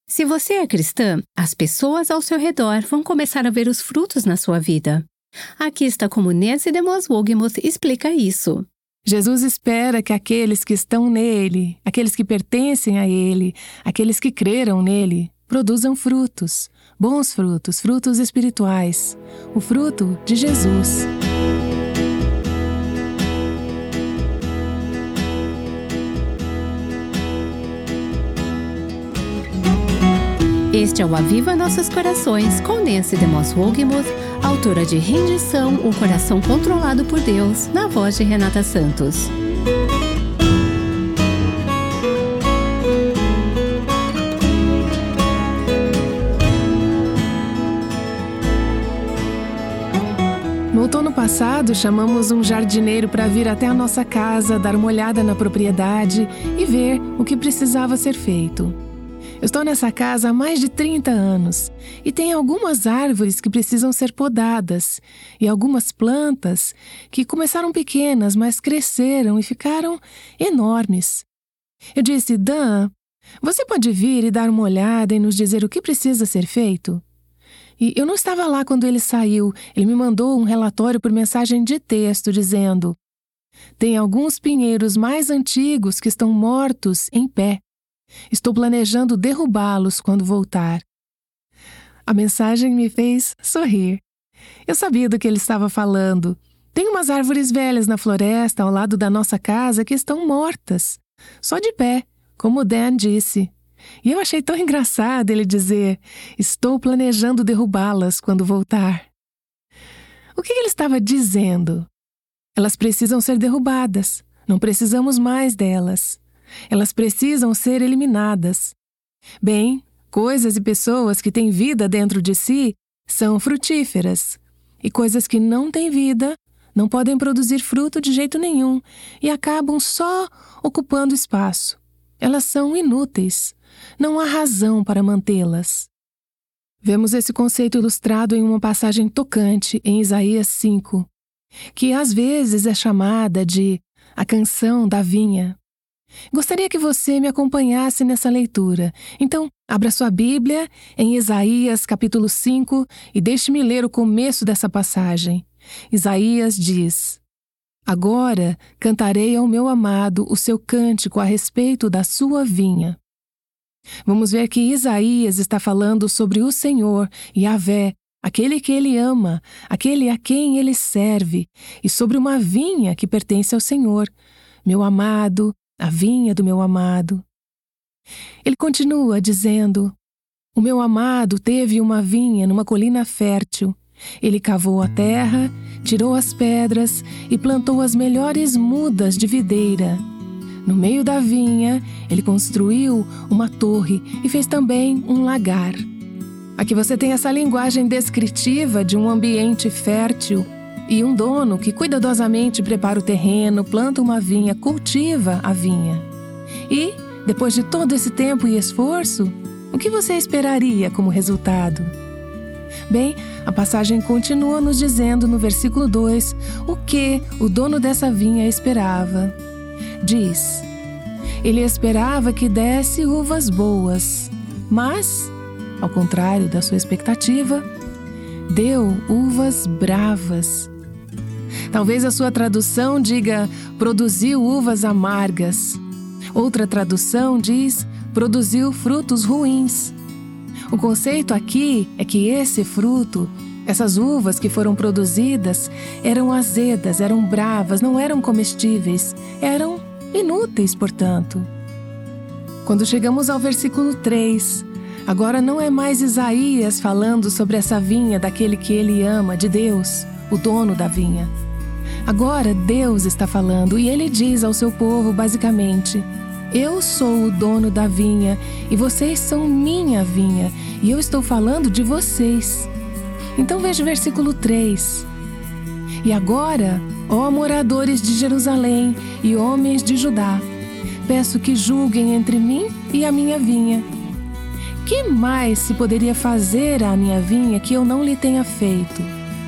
Se você é cristã, as pessoas ao seu redor vão começar a ver os frutos na sua vida. Aqui está como Nancy DeMoss Wolgemuth explica isso. Jesus espera que aqueles que estão nele, aqueles que pertencem a ele, aqueles que creram nele, produzam frutos, bons frutos, frutos espirituais, o fruto de Jesus. Este é o Aviva Nossos Corações, com Nancy DeMoss Wolgemuth, autora de Rendição, o Coração Controlado por Deus, na voz de Renata Santos. No outono passado, chamamos um jardineiro para vir até a nossa casa, dar uma olhada na propriedade e ver o que precisava ser feito. Eu estou nessa casa há mais de 30 anos e tem algumas árvores que precisam ser podadas e algumas plantas que começaram pequenas, mas cresceram e ficaram enormes. Eu disse, Dan, você pode vir e dar uma olhada e nos dizer o que precisa ser feito? E eu não estava lá quando ele saiu. Ele me mandou um relatório por mensagem de texto dizendo: tem alguns pinheiros mais antigos que estão mortos em pé. Estou planejando derrubá-los quando voltar. A mensagem me fez sorrir. Eu sabia do que ele estava falando. Tem umas árvores velhas na floresta ao lado da nossa casa que estão mortas, só de pé, como o Dan disse. E eu achei tão engraçado ele dizer: estou planejando derrubá-las quando voltar. O que ele estava dizendo? Elas precisam ser derrubadas. Não precisamos mais delas. Elas precisam ser eliminadas. Bem, coisas e pessoas que têm vida dentro de si são frutíferas. E coisas que não têm vida não podem produzir fruto de jeito nenhum e acabam só ocupando espaço. Elas são inúteis. Não há razão para mantê-las. Vemos esse conceito ilustrado em uma passagem tocante em Isaías 5, que às vezes é chamada de a canção da vinha. Gostaria que você me acompanhasse nessa leitura. Então, abra sua Bíblia em Isaías capítulo 5 e deixe-me ler o começo dessa passagem. Isaías diz: agora cantarei ao meu amado o seu cântico a respeito da sua vinha. Vamos ver que Isaías está falando sobre o Senhor, Yahvé, aquele que ele ama, aquele a quem ele serve, e sobre uma vinha que pertence ao Senhor, meu amado, a vinha do meu amado. Ele continua dizendo: o meu amado teve uma vinha numa colina fértil. Ele cavou a terra, tirou as pedras e plantou as melhores mudas de videira. No meio da vinha, ele construiu uma torre e fez também um lagar. Aqui você tem essa linguagem descritiva de um ambiente fértil e um dono que cuidadosamente prepara o terreno, planta uma vinha, cultiva a vinha. E, depois de todo esse tempo e esforço, o que você esperaria como resultado? Bem, a passagem continua nos dizendo no versículo 2 o que o dono dessa vinha esperava. Diz: ele esperava que desse uvas boas, mas, ao contrário da sua expectativa, deu uvas bravas. Talvez a sua tradução diga: produziu uvas amargas. Outra tradução diz: produziu frutos ruins. O conceito aqui é que esse fruto, essas uvas que foram produzidas, eram azedas, eram bravas, não eram comestíveis, eram inúteis, portanto. Quando chegamos ao versículo 3, agora não é mais Isaías falando sobre essa vinha daquele que ele ama, de Deus, o dono da vinha. Agora Deus está falando e ele diz ao seu povo basicamente: eu sou o dono da vinha e vocês são minha vinha e eu estou falando de vocês. Então veja o versículo 3. E agora, ó moradores de Jerusalém e homens de Judá, peço que julguem entre mim e a minha vinha. Que mais se poderia fazer à minha vinha que eu não lhe tenha feito?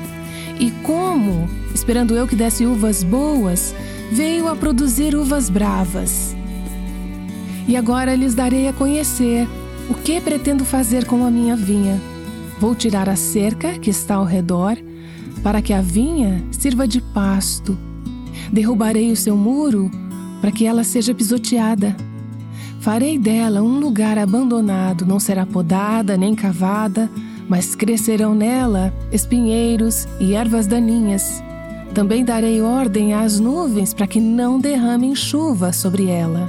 E como, esperando eu que desse uvas boas, veio a produzir uvas bravas? E agora lhes darei a conhecer O que pretendo fazer com a minha vinha? Vou tirar a cerca que está ao redor, para que a vinha sirva de pasto. Derrubarei o seu muro, para que ela seja pisoteada. Farei dela um lugar abandonado, não será podada nem cavada, mas crescerão nela espinheiros e ervas daninhas. Também darei ordem às nuvens para que não derramem chuva sobre ela.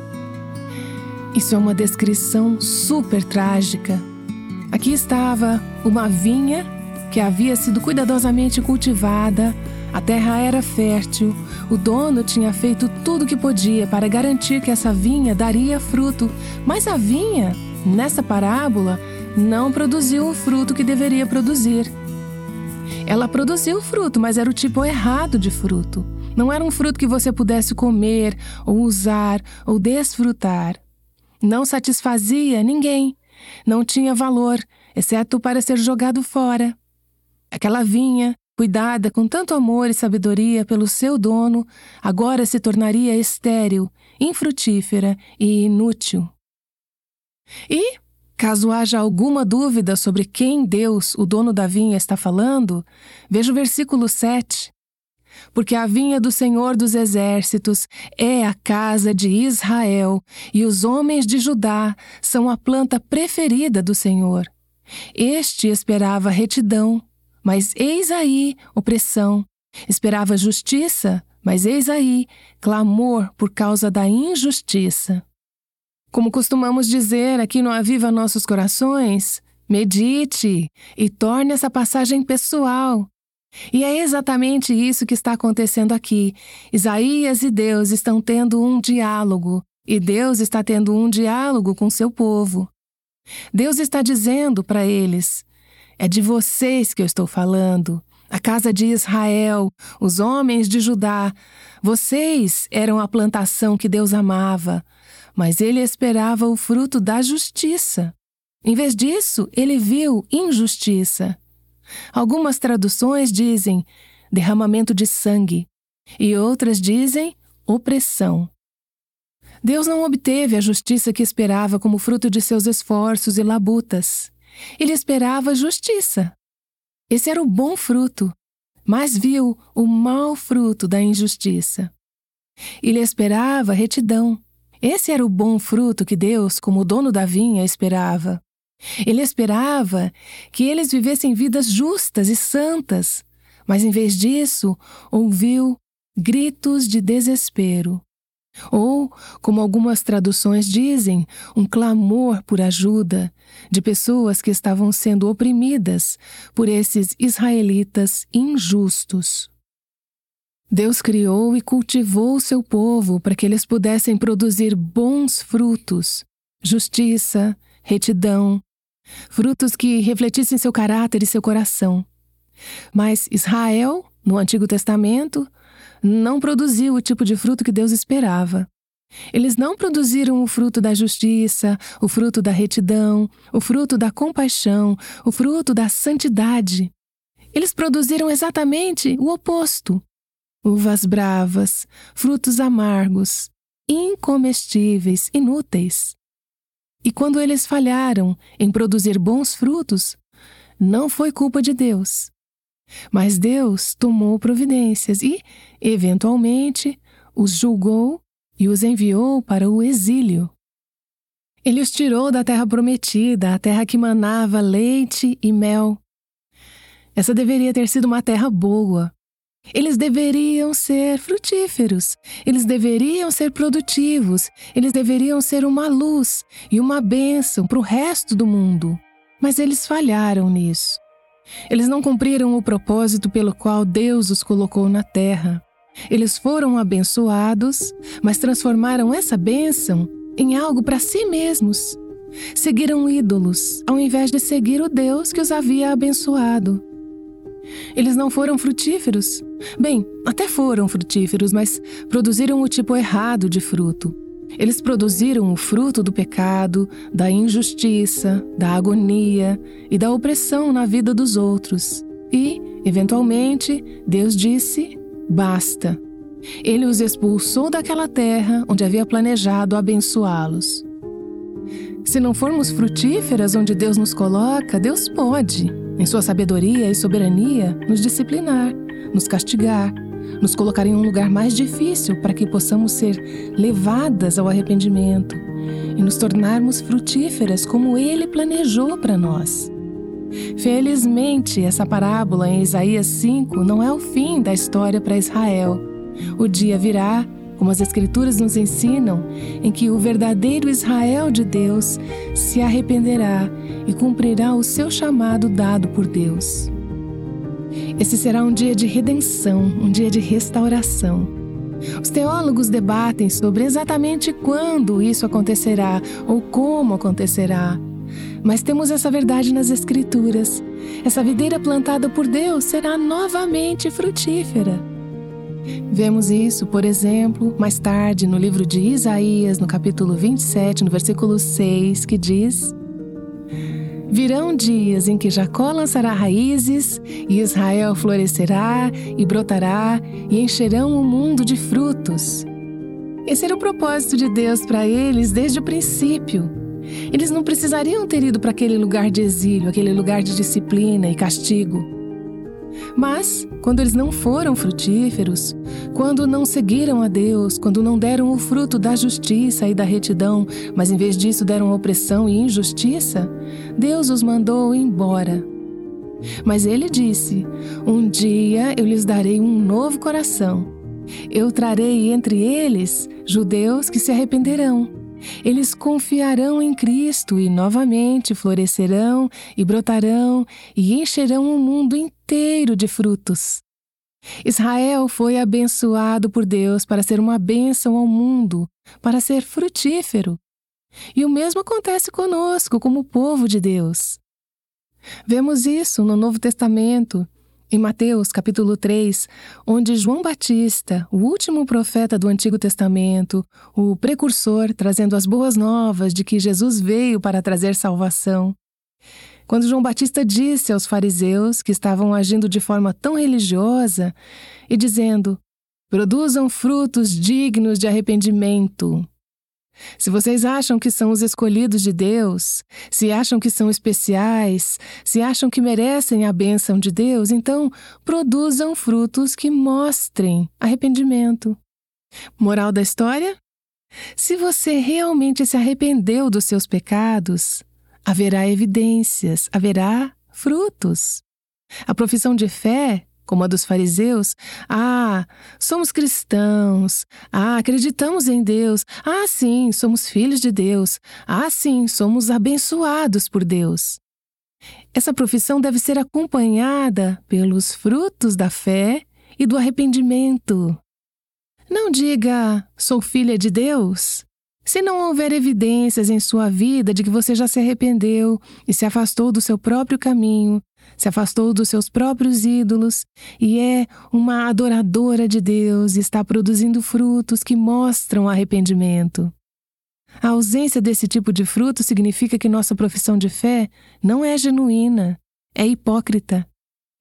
Isso é uma descrição super trágica. Aqui estava uma vinha que havia sido cuidadosamente cultivada, a terra era fértil, o dono tinha feito tudo o que podia para garantir que essa vinha daria fruto, mas a vinha, nessa parábola, não produziu o fruto que deveria produzir. Ela produziu fruto, mas era o tipo errado de fruto. Não era um fruto que você pudesse comer, ou usar, ou desfrutar. Não satisfazia ninguém. Não tinha valor, exceto para ser jogado fora. Aquela vinha, cuidada com tanto amor e sabedoria pelo seu dono, agora se tornaria estéril, infrutífera e inútil. E, caso haja alguma dúvida sobre quem Deus, o dono da vinha, está falando, veja o versículo 7. Porque a vinha do Senhor dos Exércitos é a casa de Israel, e os homens de Judá são a planta preferida do Senhor. Este esperava retidão, mas eis aí opressão. Esperava justiça, mas eis aí clamor por causa da injustiça. Como costumamos dizer aqui no Aviva Nossos Corações, medite e torne essa passagem pessoal. E é exatamente isso que está acontecendo aqui. Isaías e Deus estão tendo um diálogo, e Deus está tendo um diálogo com seu povo. Deus está dizendo para eles: é de vocês que eu estou falando, a casa de Israel, os homens de Judá. Vocês eram a plantação que Deus amava, mas ele esperava o fruto da justiça. Em vez disso, ele viu injustiça. Algumas traduções dizem derramamento de sangue e outras dizem opressão. Deus não obteve a justiça que esperava como fruto de seus esforços e labutas. Ele esperava justiça. Esse era o bom fruto, mas viu o mau fruto da injustiça. Ele esperava retidão. Esse era o bom fruto que Deus, como dono da vinha, esperava. Ele esperava que eles vivessem vidas justas e santas, mas em vez disso, ouviu gritos de desespero. Ou, como algumas traduções dizem, um clamor por ajuda de pessoas que estavam sendo oprimidas por esses israelitas injustos. Deus criou e cultivou o seu povo para que eles pudessem produzir bons frutos, justiça, retidão, frutos que refletissem seu caráter e seu coração. Mas Israel, no Antigo Testamento, não produziu o tipo de fruto que Deus esperava. Eles não produziram o fruto da justiça, o fruto da retidão, o fruto da compaixão, o fruto da santidade. Eles produziram exatamente o oposto. Uvas bravas, frutos amargos, incomestíveis, inúteis. E quando eles falharam em produzir bons frutos, não foi culpa de Deus. Mas Deus tomou providências e, eventualmente, os julgou e os enviou para o exílio. Ele os tirou da terra prometida, a terra que manava leite e mel. Essa deveria ter sido uma terra boa. Eles deveriam ser frutíferos, eles deveriam ser produtivos, eles deveriam ser uma luz e uma bênção para o resto do mundo. Mas eles falharam nisso. Eles não cumpriram o propósito pelo qual Deus os colocou na terra. Eles foram abençoados, mas transformaram essa bênção em algo para si mesmos. Seguiram ídolos, ao invés de seguir o Deus que os havia abençoado. Eles não foram frutíferos. Bem, até foram frutíferos, mas produziram o tipo errado de fruto. Eles produziram o fruto do pecado, da injustiça, da agonia e da opressão na vida dos outros. E, eventualmente, Deus disse: basta. Ele os expulsou daquela terra onde havia planejado abençoá-los. Se não formos frutíferas onde Deus nos coloca, Deus pode, em sua sabedoria e soberania, nos disciplinar, nos castigar, nos colocar em um lugar mais difícil para que possamos ser levadas ao arrependimento e nos tornarmos frutíferas como Ele planejou para nós. Felizmente, essa parábola em Isaías 5 não é o fim da história para Israel. O dia virá, como as Escrituras nos ensinam, em que o verdadeiro Israel de Deus se arrependerá e cumprirá o seu chamado dado por Deus. Esse será um dia de redenção, um dia de restauração. Os teólogos debatem sobre exatamente quando isso acontecerá ou como acontecerá. Mas temos essa verdade nas Escrituras. Essa videira plantada por Deus será novamente frutífera. Vemos isso, por exemplo, mais tarde no livro de Isaías, no capítulo 27, no versículo 6, que diz: Virão dias em que Jacó lançará raízes, e Israel florescerá e brotará, e encherão o mundo de frutos. Esse era o propósito de Deus para eles desde o princípio. Eles não precisariam ter ido para aquele lugar de exílio, aquele lugar de disciplina e castigo. Mas, quando eles não foram frutíferos, quando não seguiram a Deus, quando não deram o fruto da justiça e da retidão, mas em vez disso deram opressão e injustiça, Deus os mandou embora. Mas Ele disse: Um dia eu lhes darei um novo coração. Eu trarei entre eles judeus que se arrependerão. Eles confiarão em Cristo e novamente florescerão e brotarão e encherão o mundo inteiro de frutos. Israel foi abençoado por Deus para ser uma bênção ao mundo, para ser frutífero. E o mesmo acontece conosco como povo de Deus. Vemos isso no Novo Testamento, em Mateus capítulo 3, onde João Batista, o último profeta do Antigo Testamento, o precursor trazendo as boas novas de que Jesus veio para trazer salvação. Quando João Batista disse aos fariseus que estavam agindo de forma tão religiosa e dizendo: Produzam frutos dignos de arrependimento. Se vocês acham que são os escolhidos de Deus, se acham que são especiais, se acham que merecem a bênção de Deus, então produzam frutos que mostrem arrependimento. Moral da história? Se você realmente se arrependeu dos seus pecados, haverá evidências, haverá frutos. A profissão de fé, como a dos fariseus: somos cristãos. Acreditamos em Deus. Sim, somos filhos de Deus. Sim, somos abençoados por Deus. Essa profissão deve ser acompanhada pelos frutos da fé e do arrependimento. Não diga, sou filha de Deus, se não houver evidências em sua vida de que você já se arrependeu e se afastou do seu próprio caminho, se afastou dos seus próprios ídolos e é uma adoradora de Deus e está produzindo frutos que mostram arrependimento. A ausência desse tipo de fruto significa que nossa profissão de fé não é genuína, é hipócrita.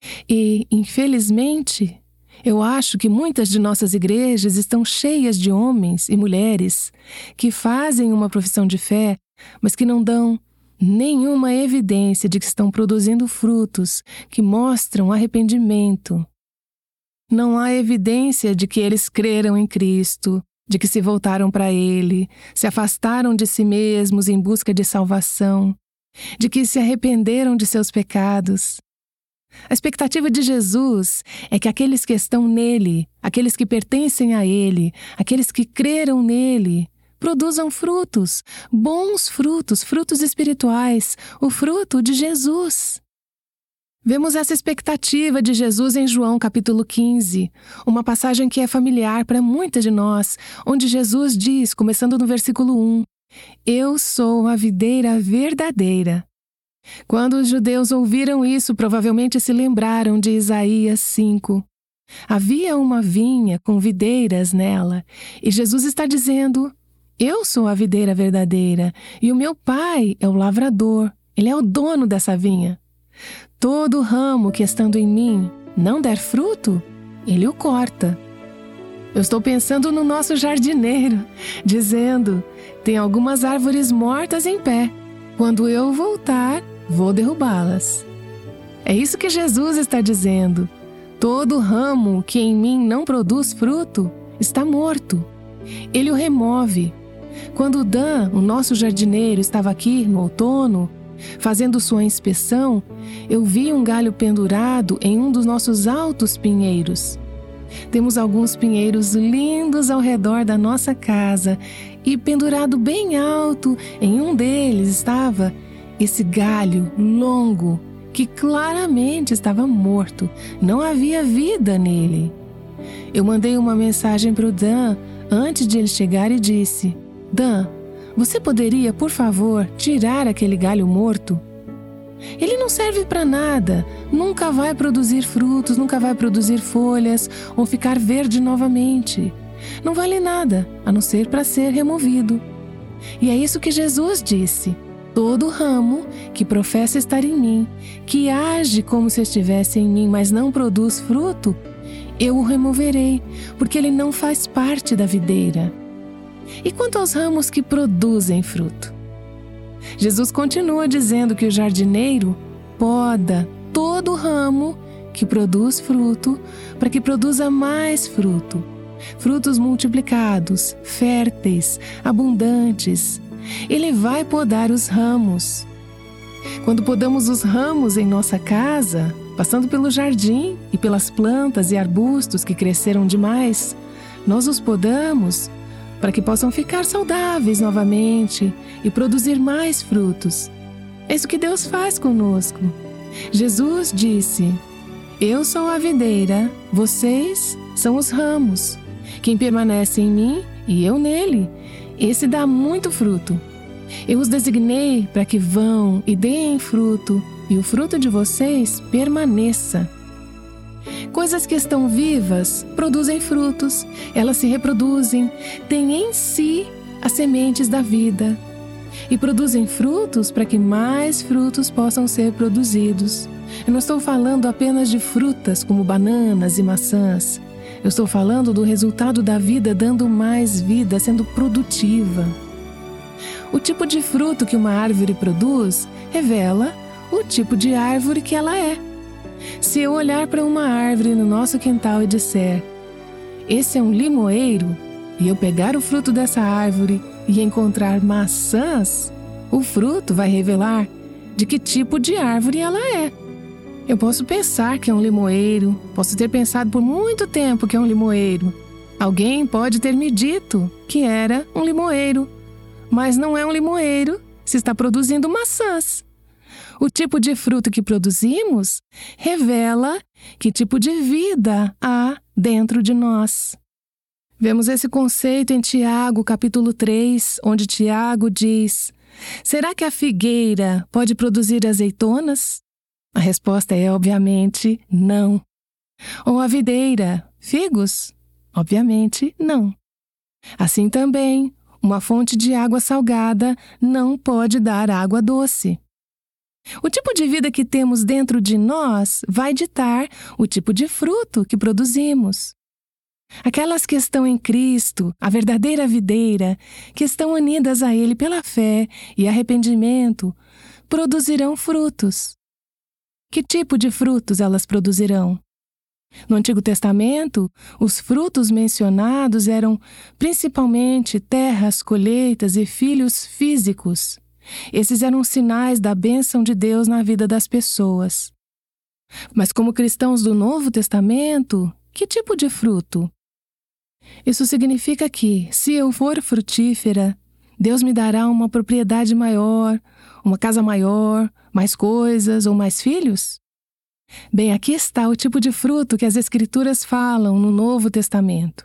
E, infelizmente, eu acho que muitas de nossas igrejas estão cheias de homens e mulheres que fazem uma profissão de fé, mas que não dão nenhuma evidência de que estão produzindo frutos que mostram arrependimento. Não há evidência de que eles creram em Cristo, de que se voltaram para Ele, se afastaram de si mesmos em busca de salvação, de que se arrependeram de seus pecados. A expectativa de Jesus é que aqueles que estão nele, aqueles que pertencem a Ele, aqueles que creram nele, produzam frutos, bons frutos, frutos espirituais, o fruto de Jesus. Vemos essa expectativa de Jesus em João capítulo 15, uma passagem que é familiar para muitas de nós, onde Jesus diz, começando no versículo 1, Eu sou a videira verdadeira. Quando os judeus ouviram isso, provavelmente se lembraram de Isaías 5. Havia uma vinha com videiras nela, e Jesus está dizendo: Eu sou a videira verdadeira, e o meu pai é o lavrador, ele é o dono dessa vinha. Todo ramo que estando em mim não der fruto, ele o corta. Eu estou pensando no nosso jardineiro, dizendo: tem algumas árvores mortas em pé. Quando eu voltar, vou derrubá-las. É isso que Jesus está dizendo. Todo ramo que em mim não produz fruto está morto. Ele o remove. Quando Dan, o nosso jardineiro, estava aqui no outono, fazendo sua inspeção, eu vi um galho pendurado em um dos nossos altos pinheiros. Temos alguns pinheiros lindos ao redor da nossa casa e pendurado bem alto em um deles estava esse galho longo que claramente estava morto. Não havia vida nele. Eu mandei uma mensagem para o Dan antes de ele chegar e disse: Dan, você poderia, por favor, tirar aquele galho morto? Ele não serve para nada, nunca vai produzir frutos, nunca vai produzir folhas ou ficar verde novamente. Não vale nada, a não ser para ser removido. E é isso que Jesus disse. Todo ramo que professa estar em mim, que age como se estivesse em mim, mas não produz fruto, eu o removerei, porque ele não faz parte da videira. E quanto aos ramos que produzem fruto? Jesus continua dizendo que o jardineiro poda todo ramo que produz fruto para que produza mais fruto. Frutos multiplicados, férteis, abundantes. Ele vai podar os ramos. Quando podamos os ramos em nossa casa, passando pelo jardim e pelas plantas e arbustos que cresceram demais, nós os podamos para que possam ficar saudáveis novamente e produzir mais frutos. É isso que Deus faz conosco. Jesus disse: eu sou a videira, vocês são os ramos. Quem permanece em mim e eu nele, esse dá muito fruto. Eu os designei para que vão e deem fruto, e o fruto de vocês permaneça. Coisas que estão vivas produzem frutos, elas se reproduzem, têm em si as sementes da vida e produzem frutos para que mais frutos possam ser produzidos. Eu não estou falando apenas de frutas como bananas e maçãs. Eu estou falando do resultado da vida dando mais vida, sendo produtiva. O tipo de fruto que uma árvore produz revela o tipo de árvore que ela é. Se eu olhar para uma árvore no nosso quintal e disser: esse é um limoeiro, e eu pegar o fruto dessa árvore e encontrar maçãs, o fruto vai revelar de que tipo de árvore ela é. Eu posso pensar que é um limoeiro, posso ter pensado por muito tempo que é um limoeiro. Alguém pode ter me dito que era um limoeiro, mas não é um limoeiro se está produzindo maçãs. O tipo de fruto que produzimos revela que tipo de vida há dentro de nós. Vemos esse conceito em Tiago, capítulo 3, onde Tiago diz: será que a figueira pode produzir azeitonas? A resposta é, obviamente, não. Ou a videira, figos? Obviamente, não. Assim também, uma fonte de água salgada não pode dar água doce. O tipo de vida que temos dentro de nós vai ditar o tipo de fruto que produzimos. Aquelas que estão em Cristo, a verdadeira videira, que estão unidas a Ele pela fé e arrependimento, produzirão frutos. Que tipo de frutos elas produzirão? No Antigo Testamento, os frutos mencionados eram principalmente terras, colheitas e filhos físicos. Esses eram sinais da bênção de Deus na vida das pessoas. Mas como cristãos do Novo Testamento, que tipo de fruto? Isso significa que, se eu for frutífera, Deus me dará uma propriedade maior, uma casa maior, mais coisas ou mais filhos? Bem, aqui está o tipo de fruto que as Escrituras falam no Novo Testamento.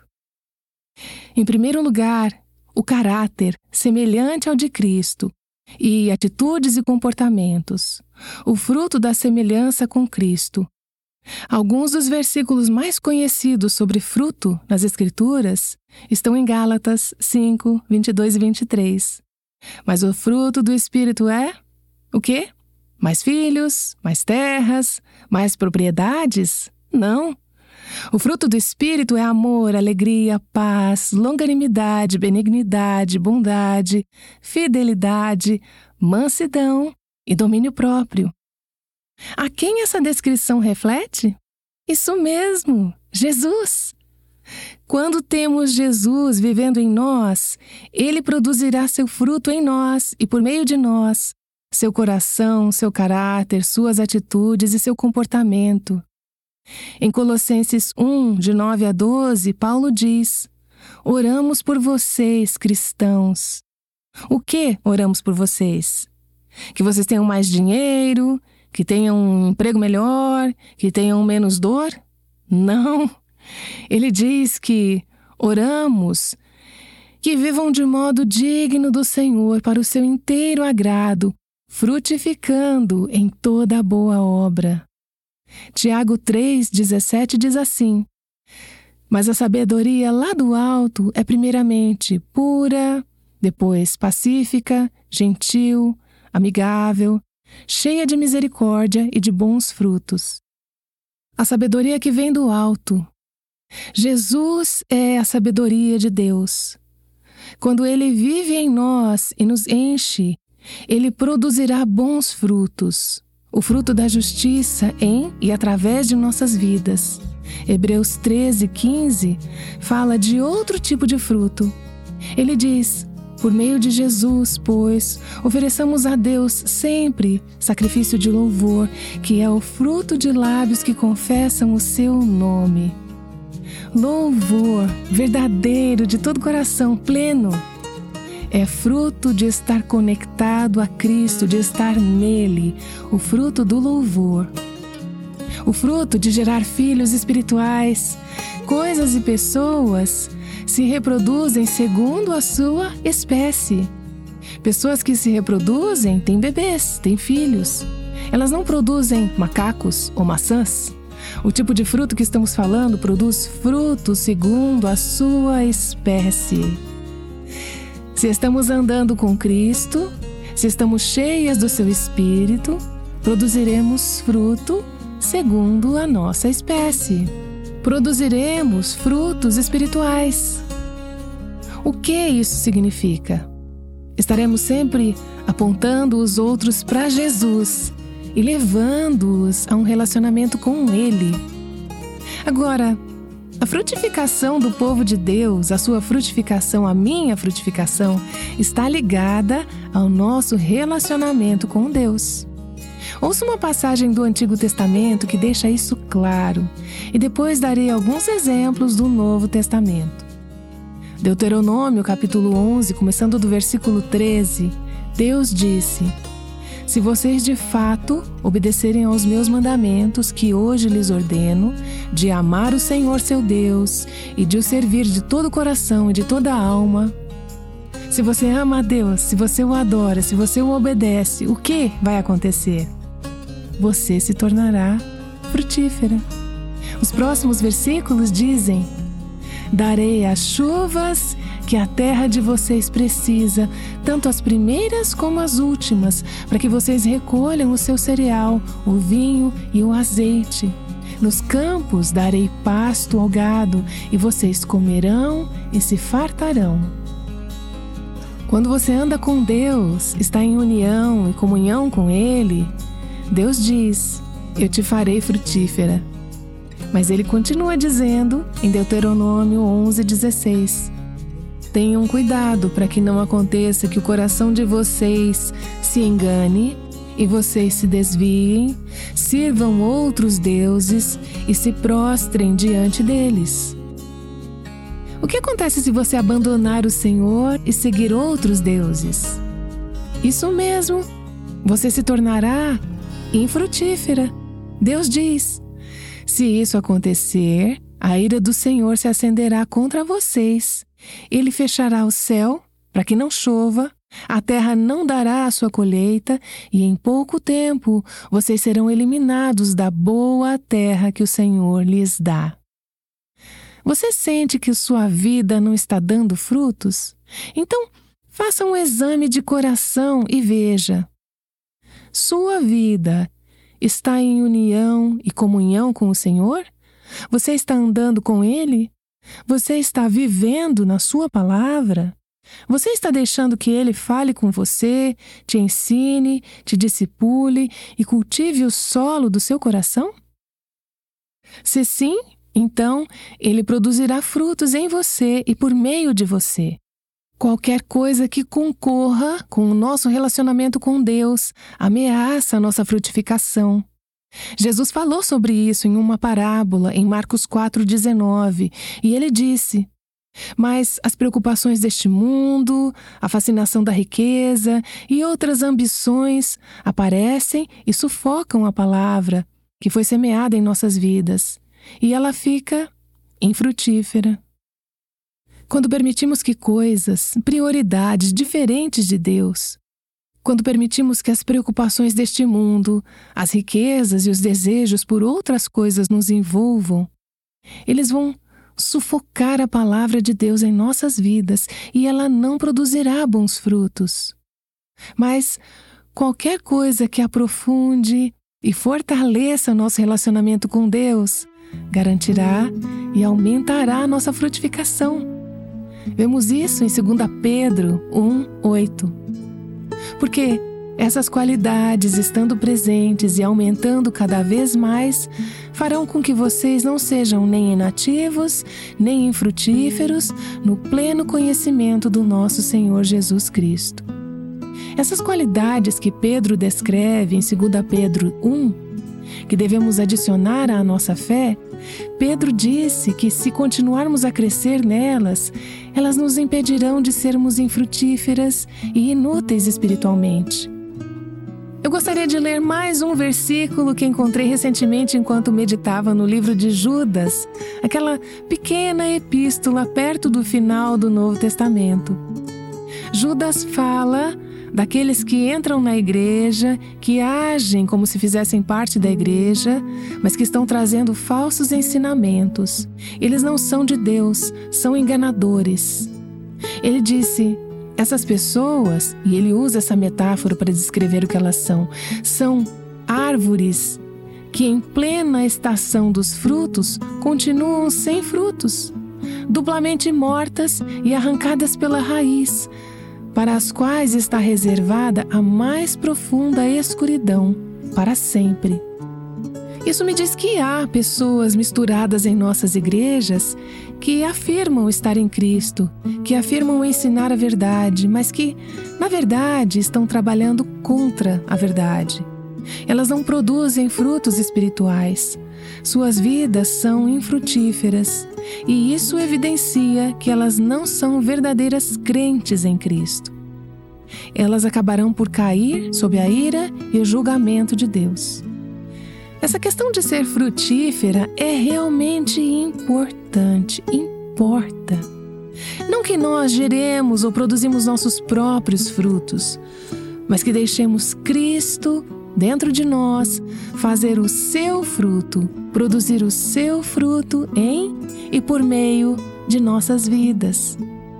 Em primeiro lugar, o caráter semelhante ao de Cristo e atitudes e comportamentos, o fruto da semelhança com Cristo. Alguns dos versículos mais conhecidos sobre fruto nas Escrituras estão em Gálatas 5, 22 e 23. Mas o fruto do Espírito é o quê? Mais filhos? Mais terras? Mais propriedades? Não. O fruto do Espírito é amor, alegria, paz, longanimidade, benignidade, bondade, fidelidade, mansidão e domínio próprio. A quem essa descrição reflete? Isso mesmo, Jesus! Quando temos Jesus vivendo em nós, Ele produzirá seu fruto em nós e por meio de nós, seu coração, seu caráter, suas atitudes e seu comportamento. Em Colossenses 1, de 9 a 12, Paulo diz: oramos por vocês, cristãos. O que oramos por vocês? Que vocês tenham mais dinheiro, que tenham um emprego melhor, que tenham menos dor? Não. Ele diz que oramos que vivam de modo digno do Senhor para o seu inteiro agrado, frutificando em toda a boa obra. Tiago 3,17 diz assim: mas a sabedoria lá do alto é primeiramente pura, depois pacífica, gentil, amigável, cheia de misericórdia e de bons frutos. A sabedoria que vem do alto. Jesus é a sabedoria de Deus. Quando Ele vive em nós e nos enche, Ele produzirá bons frutos, o fruto da justiça em e através de nossas vidas. Hebreus 13:15 fala de outro tipo de fruto. Ele diz: por meio de Jesus, pois, ofereçamos a Deus sempre sacrifício de louvor, que é o fruto de lábios que confessam o seu nome. Louvor verdadeiro, de todo coração, pleno, é fruto de estar conectado a Cristo, de estar nele, o fruto do louvor. O fruto de gerar filhos espirituais, coisas e pessoas se reproduzem segundo a sua espécie. Pessoas que se reproduzem têm bebês, têm filhos. Elas não produzem macacos ou maçãs. O tipo de fruto que estamos falando produz fruto segundo a sua espécie. Se estamos andando com Cristo, se estamos cheias do seu Espírito, produziremos fruto segundo a nossa espécie. Produziremos frutos espirituais. O que isso significa? Estaremos sempre apontando os outros para Jesus e levando-os a um relacionamento com Ele. Agora, a frutificação do povo de Deus, a sua frutificação, a minha frutificação, está ligada ao nosso relacionamento com Deus. Ouça uma passagem do Antigo Testamento que deixa isso claro, e depois darei alguns exemplos do Novo Testamento. Deuteronômio, capítulo 11, começando do versículo 13, Deus disse: se vocês de fato obedecerem aos meus mandamentos que hoje lhes ordeno, de amar o Senhor seu Deus e de o servir de todo o coração e de toda a alma, se você ama a Deus, se você o adora, se você o obedece, o que vai acontecer? Você se tornará frutífera. Os próximos versículos dizem: darei as chuvas que a terra de vocês precisa, tanto as primeiras como as últimas, para que vocês recolham o seu cereal, o vinho e o azeite. Nos campos darei pasto ao gado, e vocês comerão e se fartarão. Quando você anda com Deus, está em união e comunhão com Ele, Deus diz: eu te farei frutífera. Mas Ele continua dizendo em Deuteronômio 11:16: tenham cuidado para que não aconteça que o coração de vocês se engane e vocês se desviem, sirvam outros deuses e se prostrem diante deles. O que acontece se você abandonar o Senhor e seguir outros deuses? Isso mesmo, você se tornará infrutífera. Deus diz: se isso acontecer, a ira do Senhor se acenderá contra vocês. Ele fechará o céu para que não chova, a terra não dará a sua colheita e em pouco tempo vocês serão eliminados da boa terra que o Senhor lhes dá. Você sente que sua vida não está dando frutos? Então, faça um exame de coração e veja. Sua vida está em união e comunhão com o Senhor? Você está andando com Ele? Você está vivendo na sua palavra? Você está deixando que Ele fale com você, te ensine, te discipule e cultive o solo do seu coração? Se sim, então Ele produzirá frutos em você e por meio de você. Qualquer coisa que concorra com o nosso relacionamento com Deus ameaça a nossa frutificação. Jesus falou sobre isso em uma parábola em Marcos 4,19, e ele disse: mas as preocupações deste mundo, a fascinação da riqueza e outras ambições aparecem e sufocam a palavra que foi semeada em nossas vidas, e ela fica infrutífera. Quando permitimos que coisas, prioridades diferentes de Deus, quando permitimos que as preocupações deste mundo, as riquezas e os desejos por outras coisas nos envolvam, eles vão sufocar a palavra de Deus em nossas vidas e ela não produzirá bons frutos. Mas qualquer coisa que aprofunde e fortaleça nosso relacionamento com Deus garantirá e aumentará a nossa frutificação. Vemos isso em 2 Pedro 1:8. Porque essas qualidades, estando presentes e aumentando cada vez mais, farão com que vocês não sejam nem inativos, nem infrutíferos no pleno conhecimento do nosso Senhor Jesus Cristo. Essas qualidades que Pedro descreve em 2 Pedro 1, que devemos adicionar à nossa fé, Pedro disse que se continuarmos a crescer nelas, elas nos impedirão de sermos infrutíferas e inúteis espiritualmente. Eu gostaria de ler mais um versículo que encontrei recentemente enquanto meditava no livro de Judas, aquela pequena epístola perto do final do Novo Testamento. Judas fala daqueles que entram na igreja, que agem como se fizessem parte da igreja, mas que estão trazendo falsos ensinamentos. Eles não são de Deus, são enganadores. Ele disse: essas pessoas, e ele usa essa metáfora para descrever o que elas são árvores que em plena estação dos frutos continuam sem frutos, duplamente mortas e arrancadas pela raiz, para as quais está reservada a mais profunda escuridão para sempre. Isso me diz que há pessoas misturadas em nossas igrejas que afirmam estar em Cristo, que afirmam ensinar a verdade, mas que, na verdade, estão trabalhando contra a verdade. Elas não produzem frutos espirituais. Suas vidas são infrutíferas, e isso evidencia que elas não são verdadeiras crentes em Cristo. Elas acabarão por cair sob a ira e o julgamento de Deus. Essa questão de ser frutífera é realmente importante, importa. Não que nós geremos ou produzimos nossos próprios frutos, mas que deixemos Cristo dentro de nós fazer o seu fruto, produzir o seu fruto em e por meio de nossas vidas.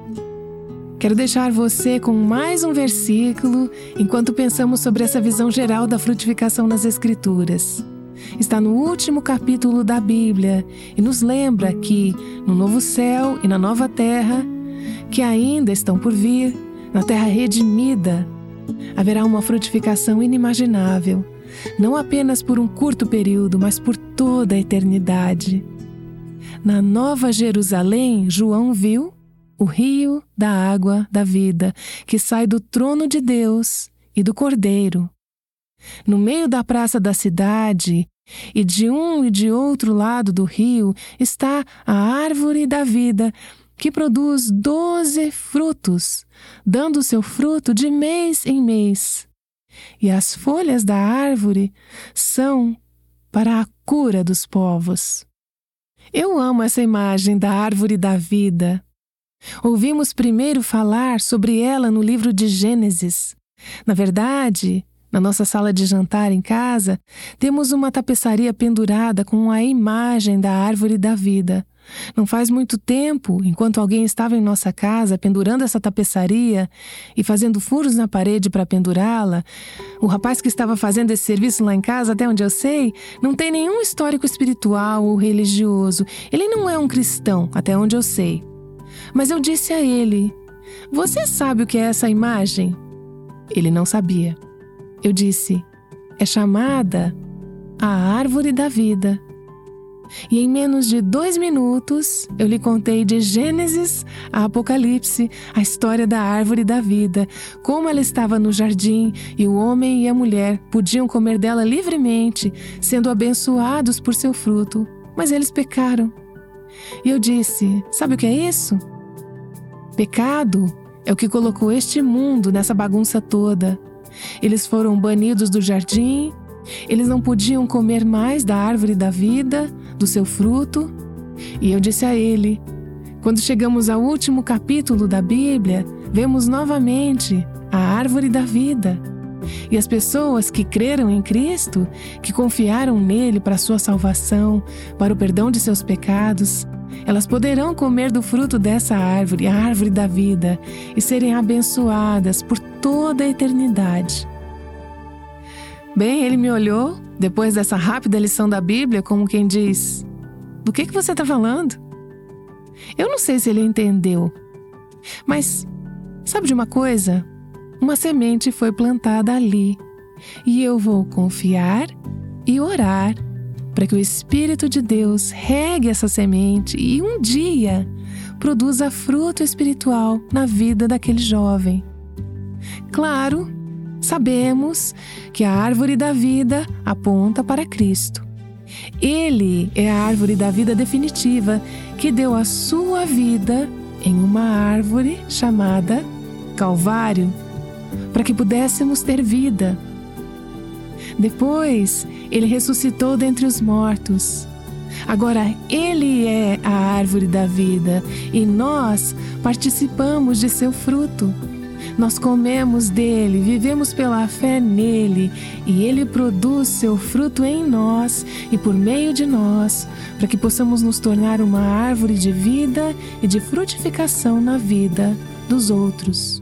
Quero deixar você com mais um versículo enquanto pensamos sobre essa visão geral da frutificação nas Escrituras. Está no último capítulo da Bíblia e nos lembra que no novo céu e na nova terra, que ainda estão por vir, na terra redimida, haverá uma frutificação inimaginável, não apenas por um curto período, mas por toda a eternidade. Na Nova Jerusalém, João viu o rio da água da vida, que sai do trono de Deus e do Cordeiro. No meio da praça da cidade, e de um e de outro lado do rio, está a árvore da vida, que produz 12 frutos, dando seu fruto de mês em mês. E as folhas da árvore são para a cura dos povos. Eu amo essa imagem da árvore da vida. Ouvimos primeiro falar sobre ela no livro de Gênesis. Na verdade, na nossa sala de jantar em casa, temos uma tapeçaria pendurada com a imagem da árvore da vida. Não faz muito tempo, enquanto alguém estava em nossa casa pendurando essa tapeçaria e fazendo furos na parede para pendurá-la, o rapaz que estava fazendo esse serviço lá em casa, até onde eu sei, não tem nenhum histórico espiritual ou religioso. Ele não é um cristão, até onde eu sei. Mas eu disse a ele: Você sabe o que é essa imagem? Ele não sabia. Eu disse: é chamada a Árvore da Vida. E em menos de 2 minutos, eu lhe contei de Gênesis a Apocalipse, a história da Árvore da Vida, como ela estava no jardim e o homem e a mulher podiam comer dela livremente, sendo abençoados por seu fruto, mas eles pecaram. E eu disse: sabe o que é isso? Pecado é o que colocou este mundo nessa bagunça toda. Eles foram banidos do jardim, eles não podiam comer mais da árvore da vida, do seu fruto. E eu disse a ele: quando chegamos ao último capítulo da Bíblia, vemos novamente a árvore da vida. E as pessoas que creram em Cristo, que confiaram nele para a sua salvação, para o perdão de seus pecados, elas poderão comer do fruto dessa árvore, a árvore da vida, e serem abençoadas por toda a eternidade. Bem, ele me olhou, depois dessa rápida lição da Bíblia, como quem diz: do que você está falando? Eu não sei se ele entendeu, mas sabe de uma coisa? Uma semente foi plantada ali, e eu vou confiar e orar para que o Espírito de Deus regue essa semente e um dia produza fruto espiritual na vida daquele jovem. Claro, sabemos que a árvore da vida aponta para Cristo. Ele é a árvore da vida definitiva que deu a sua vida em uma árvore chamada Calvário, para que pudéssemos ter vida. Depois, ele ressuscitou dentre os mortos. Agora, ele é a árvore da vida e nós participamos de seu fruto. Nós comemos dele, vivemos pela fé nele e ele produz seu fruto em nós e por meio de nós, para que possamos nos tornar uma árvore de vida e de frutificação na vida dos outros.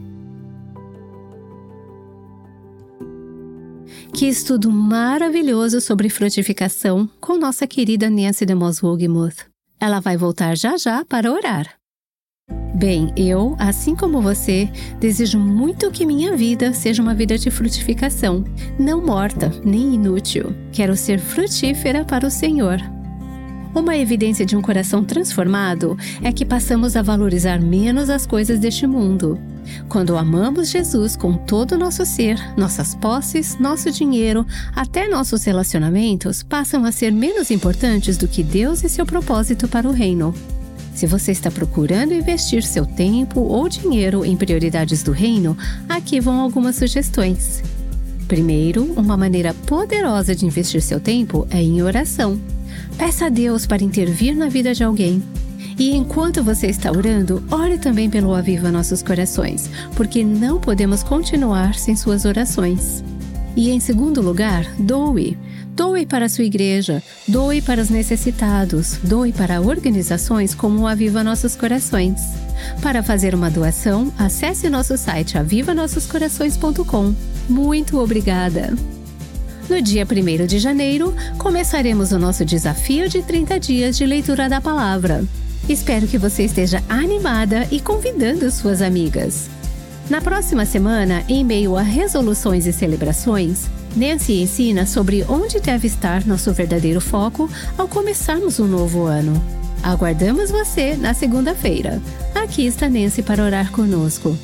Que estudo maravilhoso sobre frutificação com nossa querida Nancy DeMoss Wogemuth. Ela vai voltar já já para orar. Bem, eu, assim como você, desejo muito que minha vida seja uma vida de frutificação, não morta nem inútil. Quero ser frutífera para o Senhor. Uma evidência de um coração transformado é que passamos a valorizar menos as coisas deste mundo. Quando amamos Jesus com todo o nosso ser, nossas posses, nosso dinheiro, até nossos relacionamentos passam a ser menos importantes do que Deus e seu propósito para o reino. Se você está procurando investir seu tempo ou dinheiro em prioridades do reino, aqui vão algumas sugestões. Primeiro, uma maneira poderosa de investir seu tempo é em oração. Peça a Deus para intervir na vida de alguém. E enquanto você está orando, ore também pelo Aviva Nossos Corações, porque não podemos continuar sem suas orações. E em segundo lugar, doe. Doe para a sua igreja, doe para os necessitados, doe para organizações como o Aviva Nossos Corações. Para fazer uma doação, acesse nosso site avivanossoscorações.com. Muito obrigada! No dia 1º de janeiro, começaremos o nosso desafio de 30 dias de leitura da palavra. Espero que você esteja animada e convidando suas amigas. Na próxima semana, em meio a resoluções e celebrações, Nancy ensina sobre onde deve estar nosso verdadeiro foco ao começarmos um novo ano. Aguardamos você na segunda-feira. Aqui está Nancy para orar conosco.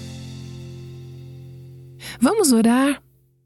Vamos orar?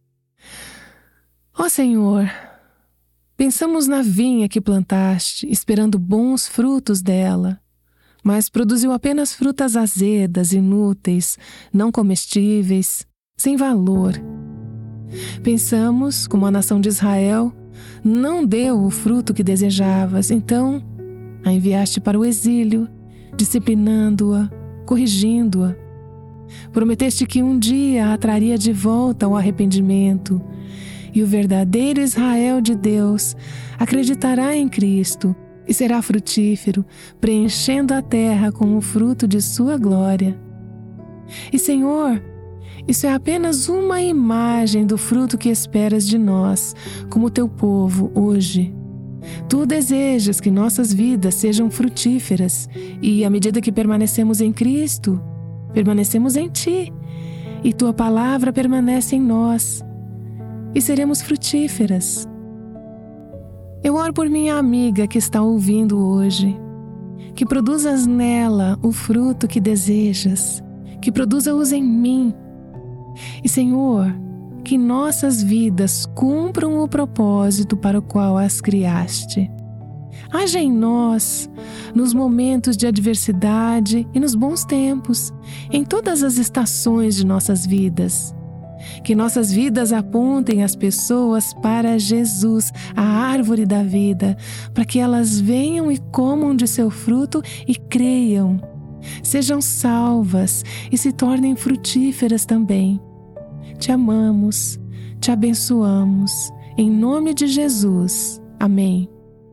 Ó Senhor, pensamos na vinha que plantaste, esperando bons frutos dela, mas produziu apenas frutas azedas, inúteis, não comestíveis, sem valor. Pensamos, como a nação de Israel, não deu o fruto que desejavas, então a enviaste para o exílio, disciplinando-a, corrigindo-a. Prometeste que um dia a traria de volta ao arrependimento, e o verdadeiro Israel de Deus acreditará em Cristo e será frutífero, preenchendo a terra com o fruto de sua glória. E, Senhor, isso é apenas uma imagem do fruto que esperas de nós, como teu povo hoje. Tu desejas que nossas vidas sejam frutíferas e, à medida que permanecemos em Cristo, permanecemos em Ti, e Tua palavra permanece em nós, e seremos frutíferas. Eu oro por minha amiga que está ouvindo hoje, que produzas nela o fruto que desejas, que produza-os em mim. E, Senhor, que nossas vidas cumpram o propósito para o qual as criaste. Haja em nós, nos momentos de adversidade e nos bons tempos, em todas as estações de nossas vidas. Que nossas vidas apontem as pessoas para Jesus, a árvore da vida, para que elas venham e comam de seu fruto e creiam, sejam salvas e se tornem frutíferas também. Te amamos, te abençoamos, em nome de Jesus. Amém.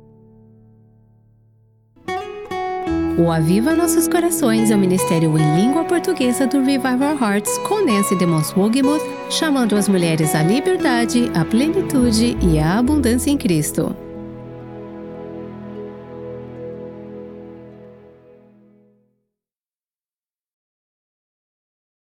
O Aviva Nossos Corações é o ministério em língua portuguesa do Revival Hearts com Nancy DeMoss Wogemuth, chamando as mulheres à liberdade, à plenitude e à abundância em Cristo.